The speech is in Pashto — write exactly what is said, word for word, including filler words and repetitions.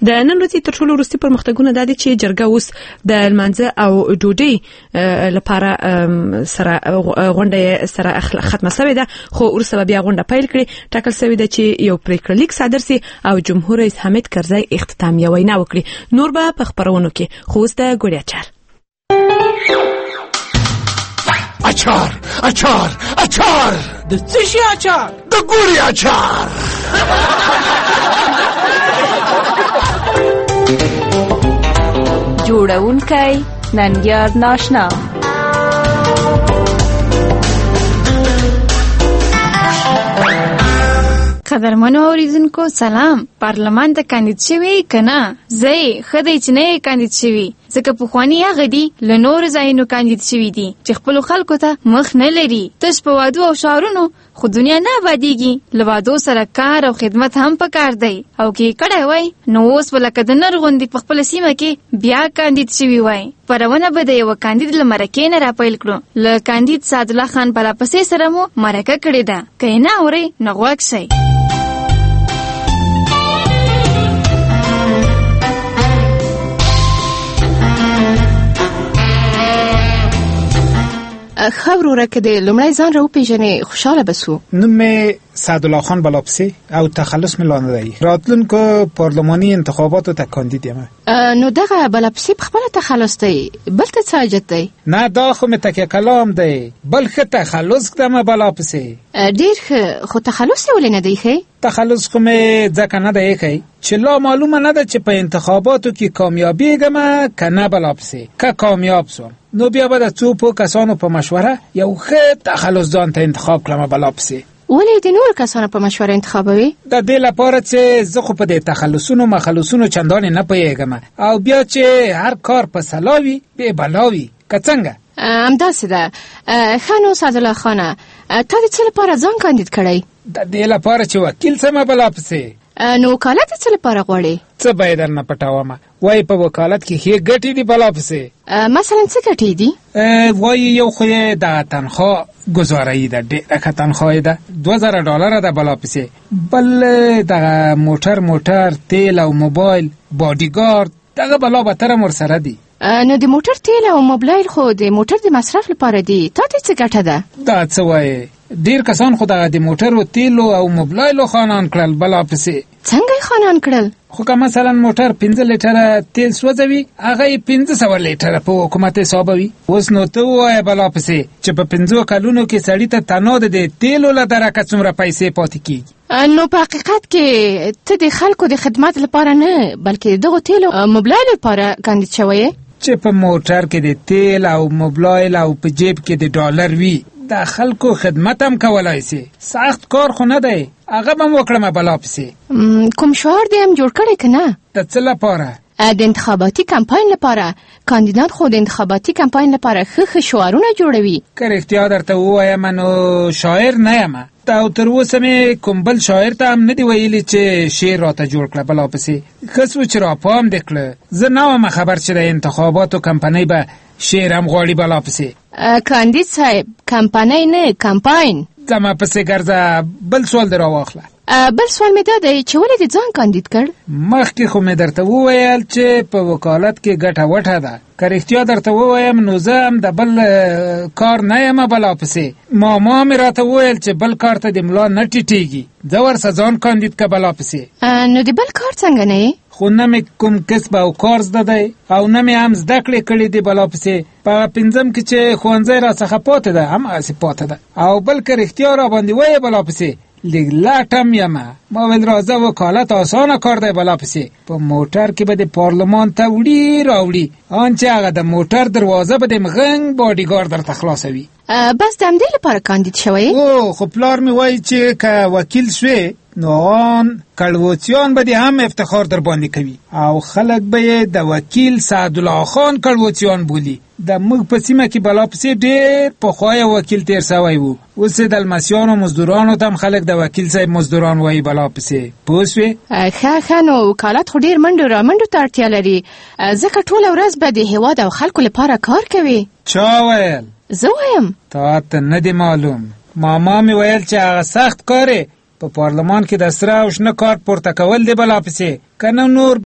د نن ورځې تر ټولو وروستي پرمختګونه دا دي چې جرګه اوس د لمانځه او ډوډۍ لپاره سره غونډه سره ختمه شوې ده، خو وروسته بیا غونډه پیل کړي. ټاکل شوی ده چې یو پریکړه لیک صادر سي او جمهور رئیس حامد کرزی اختتامیه وینا وکړي. نور به په خبرونو کې، خو اوس د ګوړې اچار اچار اچار اچار د څه شي اچار؟ د ګوړې اچار. جوړونکی ننګیار ناشنا. قدرمنو اوریدونکو سلام. پارلمان ته کاندید شوی کنه؟ زه خدای چې نه کاندید شوی، ځکه په خواني هغه دي له نور ځایونو کاندید شوی دي چې خپل خلکو ته مخ نه لري. تاسو په وادو او شعارونو خو دنیا نه آبادیږي. له وادو سره کار او خدمت هم پکار دی، او کې کړه وای نو اوس ولکه د نر غوندي په خپل سیمه کې بیا کاندید شوی وای. پرونه به د یو کاندید له مرکې نه را پیل کړو. له کاندید سعدالله خان بلاپسې سره مو مرکه کړې ده. که نه اورئ نو غوږ شئ. خبروره که د لومړی ځان را وپېژنې خوشحاله بسو. نوم مې سعدالله خان بلاپسې او تخلص مې لانده دی. راتلونکو پارلماني انتخاباتو ته کاندید یم. نو دغه بلاپسې په خپله تخلص دی، بل ته څه حاجت دی؟ نه، دا خو مې تکیه کلام دی. بل ښه تخلص کړم بلاپسې. ډېر ښه، خو تخلص یې ولې نه دی ښی؟ تخلص خو مې ځکه نه دی ښی چې لا معلومه نه ده چې په انتخاباتو کې کامیابېږم که نه بلاپسې. که کامیاب سوم نو بیا به د څو پو کسانو په مشوره یو ښه تخلص ځان ته انتخاب کړم بلاپسې. ولې د نور کسانو په مشوره انتخابوي؟ د دې لپاره چې زه خو په دې تخلصونو مخلصونو چندانې نه پوهېږم، او بیا چې هر کار په سلا وي بې بلا وي. که څنګه؟ همداسې ده. ښه نو سعدالله خانه، تا د څه لپاره ځان کاندید کړی؟ د دې لپاره چې وکیل سمه بلاپسې. نو وکالت د څه لپاره غواړې؟ څه به یې درنه پټومه. وایي په وکالت کې ښې ګټې دي بلاپسې. مثلا څه ګټې دي؟ وایي یو خو یې دغه تنخوا ګزارایي ده، ډېره ښه تنخوا یې ده، دوه زره ډالره ده بلاپسې. بل دغه موټر موټر تیل او موبایل باډیګارد دغه بلا بتره ورسره دي. نو د موټر تیل او موبایل خو د موټر د مصرف لپاره دي، تا ته څه ګټه ده؟ دا څه وایي، ډېر کسان خو دغه د موټرو تیلو او موبایلو خانان کړل بلاپسې. څنګه یې خانان کړل؟ خو که مثلا موټر پنځه لیټره تیل سوځوي، هغه یې پنځه سوه لیټره په حکومت حسابوي. اوس نو ته ووایه بلاپسې چې په پنځو کلونو کې سړي ته تنها د تیلو له درکه څومره پیسې پاتې کېږي؟ نو په حقیقت کې ته د خلکو د خدمت لپاره نه بلکې دغو تیلو موبایل لپاره کاندید شوی یې. چې په موټر کې د تیل او موبایل او په جیب کې د ډالر وي، د خلکو خدمت هم کولای سي. سخت کار خو نه دی، هغه به م وکړم بلاپسې. کوم شعار دې هم جوړ کړی که نه؟ د څه لپاره؟ د انتخاباتي کمپاین لپاره. کاندیدان خو د انتخاباتي کمپاین لپاره ښه ښه شعارونه جوړوي. که رښتیا درته ووایم نو شاعر نه یم، او تر اوسه مې کوم بل شاعر ته هم نه دی ویلي چې شعر راته جوړ کړه بلاپسې. ښه سو چې راپام دې کړه. زه نه وم خبر چې د انتخاباتو کمپنۍ به شعر هم غواړي بلاپسې. کاندید صاحب، کمپنۍ نه کمپاین. زما پسې ګرځه، بل سوال دې راواخله. بل سوال مې دا دی چې ولې دې ځان کاندید کړ؟ مخکې خو مې درته وویل چې په وکالت کې ګټه وټه ده. که رښتیا درته ووایم نو زه هم د بل کار نه یم بلاپسې. ماما مې راته وویل چې بل کار ته د ملا نه ټیټېږي، زه ورسه ځان کاندید که بلاپسې. نو د بل کار څنګه نه یې؟ خو نه مې کوم کسب او کار زده دی، او نه مې هم زده کړې کړي دي بلاپسې. په پنځم کې چې ښوونځی راڅخه پاتې ده همهسې پاتې ده. او بل که رښتیا راباندې وایې بلاپسې، لږ لاټم یمه. ما ویل راځه وکالت آسانه کار دی بلاپسې. په موټر کې به د پارلمان ته وړي راوړي، آن چې هغه د موټر دروازه به د مغنګ باډیګارد درته خلاصوي. بس د همدې لپاره کاندید شوی؟ او خو پلار مې وایي چې که وکیل شوې نو آن کړووچیان به دې هم افتخار در باندې کوي، او خلک به یې د وکیل سعدالله خان کړووچیان بولي. د موږ په سیمه کې بلاپسې ډېر پخوا یو وکیل تیر سوی و. اوس د لمسیانو مزدورانو ته هم خلک د وکیل صاحب مزدوران وایي بلاپسې. پوه سوې؟ ښه ښه، نو وکالت خو ډېر منډو را منډو ته اړتیا لري، ځکه ټوله ورځ به د هېواد او خلکو لپاره کار کوي. چا ویل؟ زه وایم. تا ته نه دی معلوم. ماما مې ویل چې هغه سخت کار په پارلمان کې د سره او شنه کارت پورته کول دی بلاپسې، که نه نور